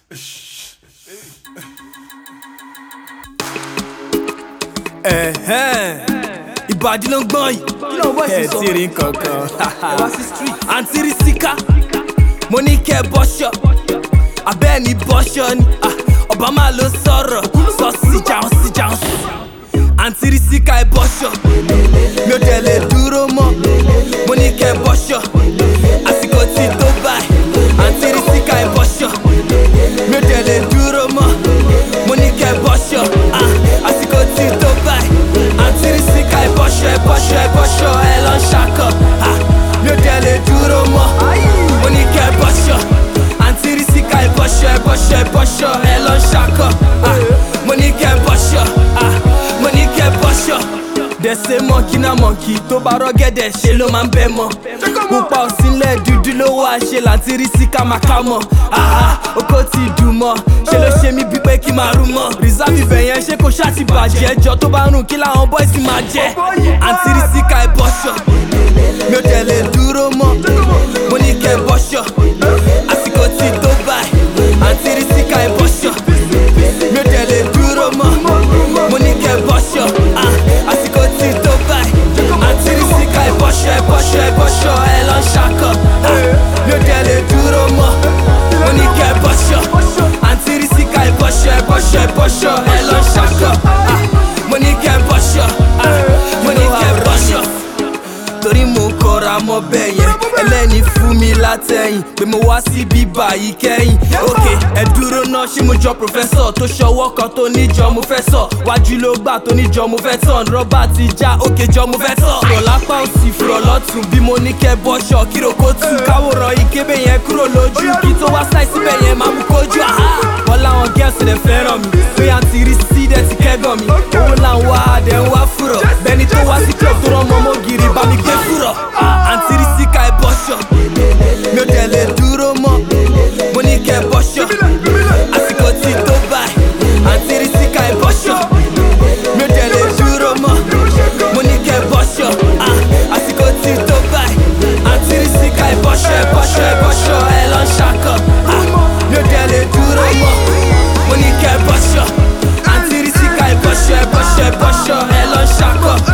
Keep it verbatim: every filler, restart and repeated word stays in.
Ìbàdí ló ń gbọ́n yìí, ẹ̀ tí rí kankan. Àǹtí rí síká, mo ní kẹ́ bọ́ṣọ́, abẹ́ ní bọ́ṣọ́ ni. Obama ló sọ̀rọ̀, sọ sí jàun sí jàun sí. Àǹtí rí síká ẹ bọ́ṣọ́, mi ò dẹ̀ lè dúró mọ́. Mo ní kẹ́ bọ́ṣọ́, àsìkò tí tó báyìí. Àǹtí rí síká ẹ bọ́ṣọ́, mi ò dẹ̀ lè dúró mọ́. Mo ní kẹ́ bọ́ṣọ́, àsìkò tí tó báyìí. Àǹtí rí síká ẹ bọ́ṣọ́, ẹ bọ́ṣọ́, ẹ bọ́ṣọ́, ẹ lọ ń ṣakọ̀. Mi ò dẹ̀ lè dúró mọ́. Mo ní kẹ́ bọ́ṣọ́, àǹtí rí síká ẹ bọ́ṣọ́, ẹ bọ́ṣọ́, ẹ bọ́ṣọ́, ẹ lọ ń ṣakọ̀. Mo ní kẹ́ bọ́ṣọ́, mo ní kẹ́ bọ́ṣọ́. They say monkey na monkey, tó bá rọ́gẹ́dẹ̀ ṣe ló máa ń bẹ́ mọ́. Pupa òsínlẹ̀ dúdú ló wá ṣe láti rí síká máa ká mọ́. Oko ti dùn mọ́, ṣe ló ṣe mí bí pé kí máa rú mọ́. Reserve ibẹ̀ yẹn ṣé kò ṣáà ti bàjẹ́, ẹjọ́ tó bá rùn kí làwọn boys máa jẹ́. Àǹtí rí síká ẹ bọ́ṣọ́, mi ò dẹ̀ lè dúró mọ́. Mo ní kẹ́ bọ́ṣọ́, àsìkò tí tó báyìí. Àǹtí rí síká ẹ bọ́ṣọ́, mi ò dẹ̀ lè dúró mọ́. Mo ní kẹ́ bọ́ṣọ́, àsìkò tí tó báyìí. Àǹtí rí síká ẹ bọ́ṣọ́, ẹ bọ́ṣọ́, ẹ bọ́ṣọ́, ẹ lọ ń ṣakọ̀. Mi ò dẹ̀ lè dúró mọ́. Mo ní kẹ́ bọ́ṣọ́, àǹtí rí síká ẹ bọ́ṣọ́, ẹ bọ́ṣọ́, ẹ bọ́ṣọ́, ẹ lọ ń ṣakọ̀. Mo ní kẹ́ bọ́ṣọ́, mo ní kẹ́ bọ́ṣọ́. Torí mo kọra mọ́ bẹ́ẹ̀ yẹn, ẹlẹ́ni fún mi látẹ̀yìn pé mo wá sí bíbá yìí kẹ́yìn. Ok, ẹ dúró náà ṣé mo jọ pòfẹ́sọ̀ tó ṣọwọ́ kan tó níjọ mo fẹ́ sọ. Wájú ló gbà tó níjọ mo fẹ́ tàn, rọ́bà ti já òkè jọ mo fẹ́ tọ̀. Fùrọ̀ lápá òsì fùrọ̀ lọ́tún bí mo ní kẹ́ bọ́ṣọ̀ kíró kó tù. Káwòrán ìkébé yẹn kúrò lójú kí tó wá sáì síbẹ̀ yẹn máa mú kójú. Wọ́n láwọn girls lè fẹ́ràn mi, pé àǹtí rí sí dẹ̀ ti kẹ́gàn mi. Owó làwọn wá adẹ̀ ń wá fùrọ̀, bẹ́ni tó wá sí club tó rán mọ́mọ́ gírí bá mi gbé fùrọ̀. Àǹtí rí síká ẹ bọ́ṣọ́, mi ò dẹ̀ lè dúró mọ́. Mo ní kẹ́ bọ́ṣọ́, àsìkò tí tó báyìí. Àǹtí rí síká ẹ bọ́ṣọ́, mi ò dẹ̀ lè dúró mọ́. Mo ní kẹ́ bọ́ṣọ́, àsìkò tí tó báyìí. Àǹtí rí síká ẹ bọ́ṣọ́, ẹ bọ́ṣọ́, ẹ bọ́ṣọ́, ẹ lọ ń ṣakọ̀. Mi ò dẹ̀ lè dúró mọ́. Mo ní kẹ́ bọ́ṣọ́, àǹtí rí síká ẹ bọ́ṣọ́, ẹ bọ́ṣọ́, ẹ bọ́ṣọ́, ẹ lọ ń ṣakọ̀.